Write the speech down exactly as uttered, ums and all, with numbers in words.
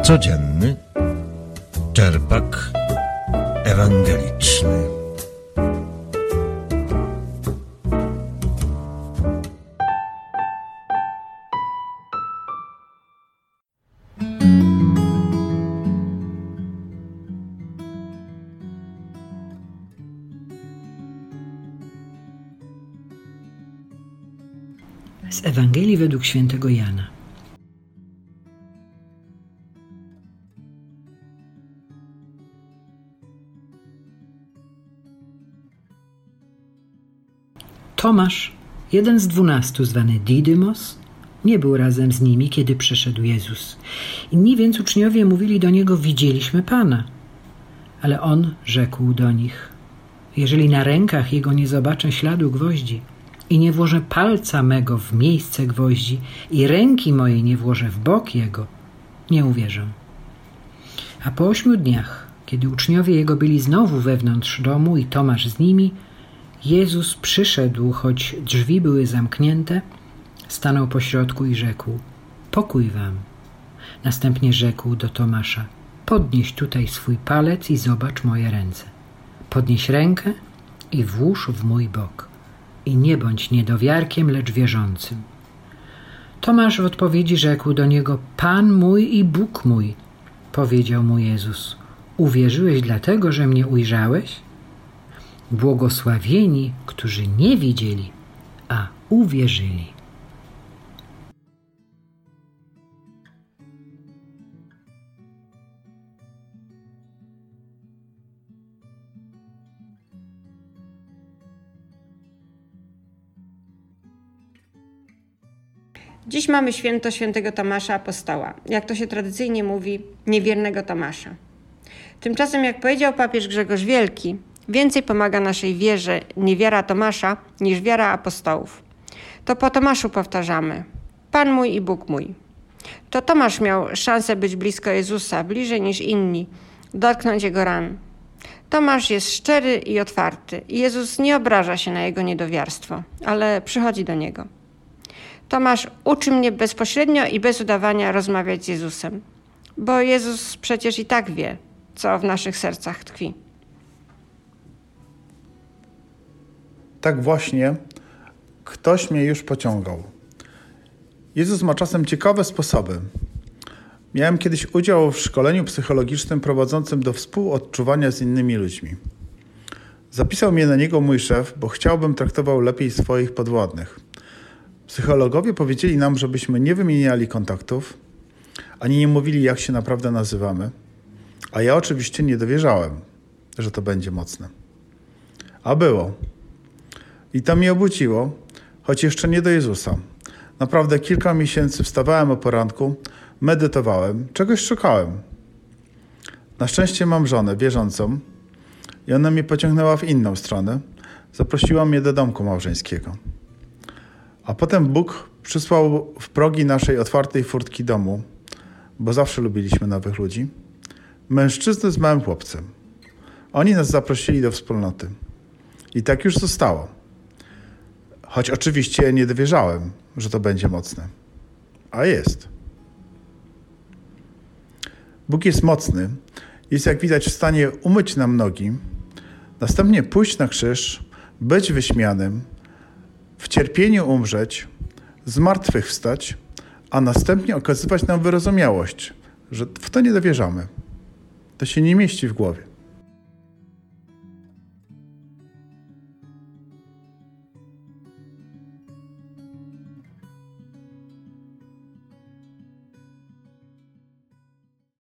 Codzienny czerpak ewangeliczny. Z Ewangelii według świętego Jana. Tomasz, jeden z dwunastu, zwany Didymos, nie był razem z nimi, kiedy przyszedł Jezus. Inni więc uczniowie mówili do niego: widzieliśmy Pana. Ale on rzekł do nich: jeżeli na rękach jego nie zobaczę śladu gwoździ i nie włożę palca mego w miejsce gwoździ i ręki mojej nie włożę w bok jego, nie uwierzę. A po ośmiu dniach, kiedy uczniowie jego byli znowu wewnątrz domu i Tomasz z nimi, Jezus przyszedł, choć drzwi były zamknięte, stanął pośrodku i rzekł: pokój wam. Następnie rzekł do Tomasza: podnieś tutaj swój palec i zobacz moje ręce. Podnieś rękę i włóż w mój bok. I nie bądź niedowiarkiem, lecz wierzącym. Tomasz w odpowiedzi rzekł do niego: Pan mój i Bóg mój. Powiedział mu Jezus: uwierzyłeś dlatego, że mnie ujrzałeś? Błogosławieni, którzy nie widzieli, a uwierzyli. Dziś mamy święto świętego Tomasza Apostoła, jak to się tradycyjnie mówi, niewiernego Tomasza. Tymczasem, jak powiedział papież Grzegorz Wielki, więcej pomaga naszej wierze niewiara Tomasza niż wiara apostołów. To po Tomaszu powtarzamy: Pan mój i Bóg mój. To Tomasz miał szansę być blisko Jezusa, bliżej niż inni, dotknąć Jego ran. Tomasz jest szczery i otwarty i Jezus nie obraża się na jego niedowiarstwo, ale przychodzi do niego. Tomasz uczy mnie bezpośrednio i bez udawania rozmawiać z Jezusem, bo Jezus przecież i tak wie, co w naszych sercach tkwi. Tak właśnie ktoś mnie już pociągał. Jezus ma czasem ciekawe sposoby. Miałem kiedyś udział w szkoleniu psychologicznym prowadzącym do współodczuwania z innymi ludźmi. Zapisał mnie na niego mój szef, bo chciał, bym traktował lepiej swoich podwładnych. Psychologowie powiedzieli nam, żebyśmy nie wymieniali kontaktów, ani nie mówili, jak się naprawdę nazywamy, a ja oczywiście nie dowierzałem, że to będzie mocne. A było. I to mnie obudziło, choć jeszcze nie do Jezusa. Naprawdę kilka miesięcy wstawałem o poranku, medytowałem, czegoś szukałem. Na szczęście mam żonę wierzącą i ona mnie pociągnęła w inną stronę. Zaprosiła mnie do domku małżeńskiego. A potem Bóg przysłał w progi naszej otwartej furtki domu, bo zawsze lubiliśmy nowych ludzi, mężczyznę z małym chłopcem. Oni nas zaprosili do wspólnoty. I tak już zostało. Choć oczywiście nie dowierzałem, że to będzie mocne. A jest. Bóg jest mocny. Jest, jak widać, w stanie umyć nam nogi, następnie pójść na krzyż, być wyśmianym, w cierpieniu umrzeć, zmartwychwstać, a następnie okazywać nam wyrozumiałość, że w to nie dowierzamy. To się nie mieści w głowie.